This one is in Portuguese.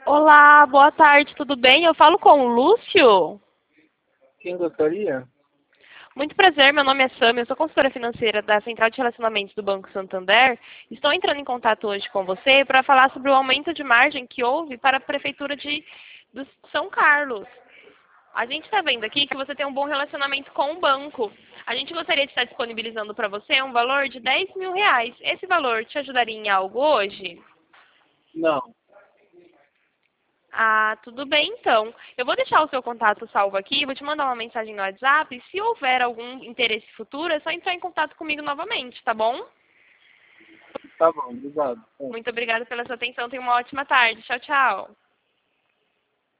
Olá, boa tarde, tudo bem? Eu falo com o Lúcio. Quem gostaria? Muito prazer, meu nome é Sam, eu sou consultora financeira da Central de Relacionamentos do Banco Santander. Estou entrando em contato hoje com você para falar sobre o aumento de margem que houve para a Prefeitura do São Carlos. A gente está vendo aqui que você tem um bom relacionamento com o banco. A gente gostaria de estar disponibilizando para você um valor de R$ 10.000. Esse valor te ajudaria em algo hoje? Não. Ah, tudo bem então. Eu vou deixar o seu contato salvo aqui, vou te mandar uma mensagem no WhatsApp. E se houver algum interesse futuro, é só entrar em contato comigo novamente, tá bom? Tá bom, obrigado. Muito obrigada pela sua atenção. Tenha uma ótima tarde. Tchau, tchau.